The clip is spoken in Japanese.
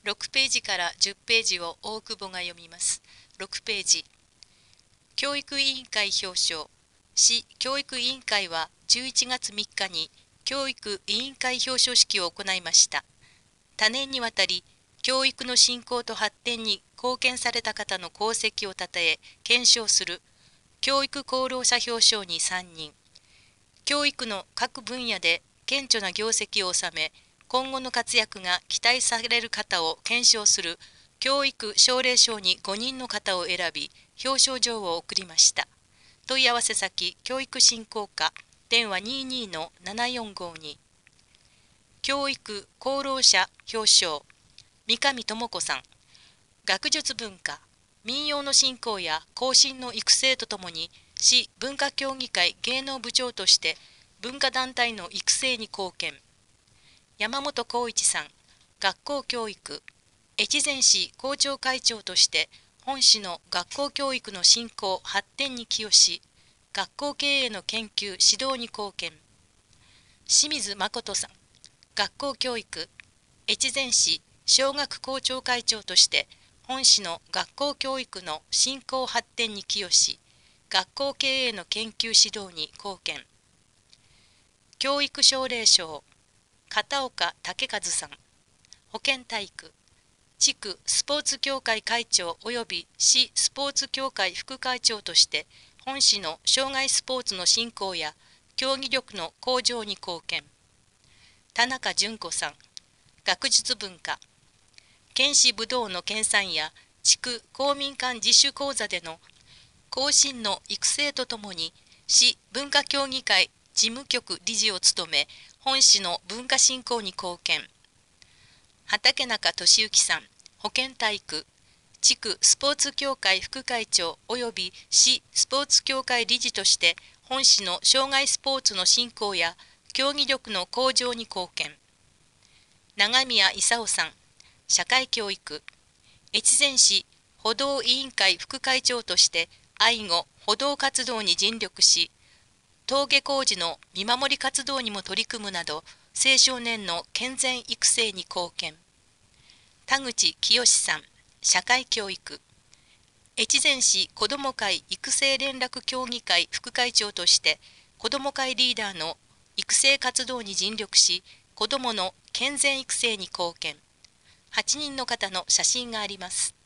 6ページから10ページを大久保が読みます。6ページ。教育委員会表彰。市教育委員会は11月3日に教育委員会表彰式を行いました。多年にわたり、教育の振興と発展に貢献された方の功績をたたえ、顕彰する教育功労者表彰に3人。教育の各分野で顕著な業績を収め、今後の活躍が期待される方を顕彰する教育奨励賞に5人の方を選び、表彰状を送りました。問い合わせ先、教育振興課、電話 22-7452。教育功労者表彰、三上智子さん。学術文化、民謡の振興や後進の育成とともに、市文化協議会芸能部長として文化団体の育成に貢献。山本浩一さん。学校教育、越前市校長会長として本市の学校教育の振興・発展に寄与し、学校経営の研究・指導に貢献。清水誠さん。学校教育、越前市小学校長会長として本市の学校教育の振興・発展に寄与し、学校経営の研究・指導に貢献。教育奨励賞、片岡武和さん。保健体育、地区スポーツ協会会長及び市スポーツ協会副会長として本市の障害スポーツの振興や競技力の向上に貢献。田中純子さん。学術文化、県市武道の研鑽や地区公民館自主講座での後進の育成とともに市文化協議会事務局理事を務め、本市の文化振興に貢献。畠中俊之さん。保健体育、地区スポーツ協会副会長及び市スポーツ協会理事として本市の障害スポーツの振興や競技力の向上に貢献。長宮勲さん。社会教育、越前市歩道委員会副会長として愛護・歩道活動に尽力し、登下校時の見守り活動にも取り組むなど、青少年の健全育成に貢献。田口清さん。社会教育、越前市子ども会育成連絡協議会副会長として子ども会リーダーの育成活動に尽力し、子どもの健全育成に貢献。8人の方の写真があります。